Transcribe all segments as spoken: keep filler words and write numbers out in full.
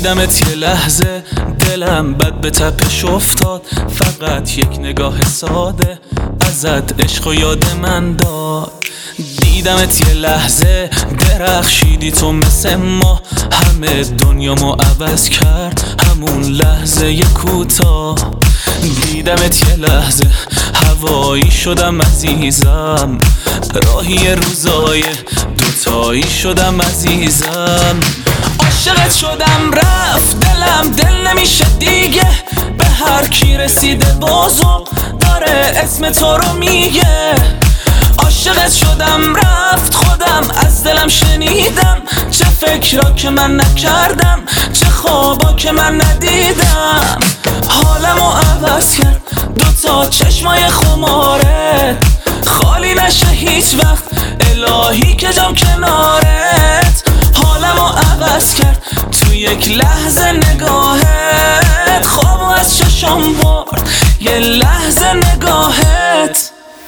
دیدمت یه لحظه دلم بد به تپش افتاد، فقط یک نگاه ساده ازت عشق و یاد من داد. دیدمت یه لحظه درخشیدی تو مثل ما، همه دنیامو عوض کرد همون لحظه یه کوتاه. دیدمت یه لحظه هوایی شدم عزیزم، راهی روزای دوتایی شدم عزیزم. عاشقت شدم رفت دلم دل نمیشه دیگه، به هر کی رسیده بازم داره اسم تو رو میگه. عاشقت شدم رفت خودم از دلم شنیدم، چه فکرا که من نکردم، چه خوابا که من ندیدم. حالمو عوض کرد دوتا چشمای خمارت، خالی نشه هیچ وقت الهی که جام کنارت. حالمو عوض کرد تو یک لحظه نگاهت، خوابو از چشم برد یه لحظه نگاهت.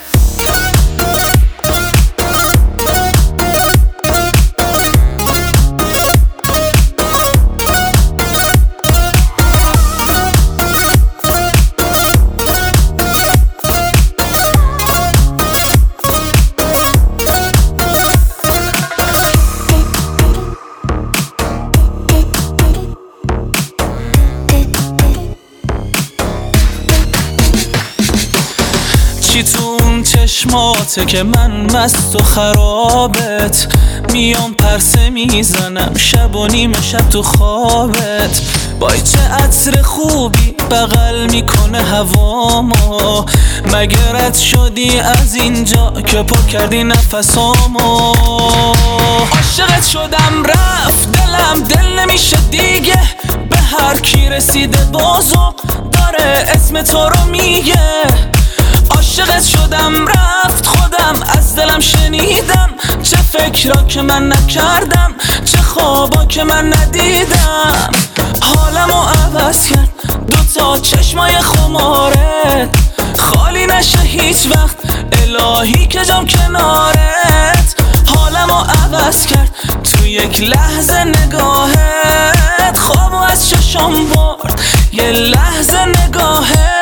چی تو اون چشماته که من مست و خرابت، میام پرسه میزنم شب و نیمه شب تو خوابت. با چه عطر خوبی بغل میکنه هوامو، مگه رد شدی از اینجا که پر کردی نفسامو. عاشقت شدم رفت دلم دل نمیشه دیگه، به هر کی رسیده بازم داره اسم تو رو میگه. عاشقت شدم رفت خودم از دلم شنیدم، چه فکرا که من نکردم، چه خوابا که من ندیدم. حالمو عوض کرد دوتا چشمای خمارت، خالی نشه هیچ وقت الهی که جام کنارت. حالمو عوض کرد تو یک لحظه نگاهت، خوابو از چشم برد یه لحظه نگاهت.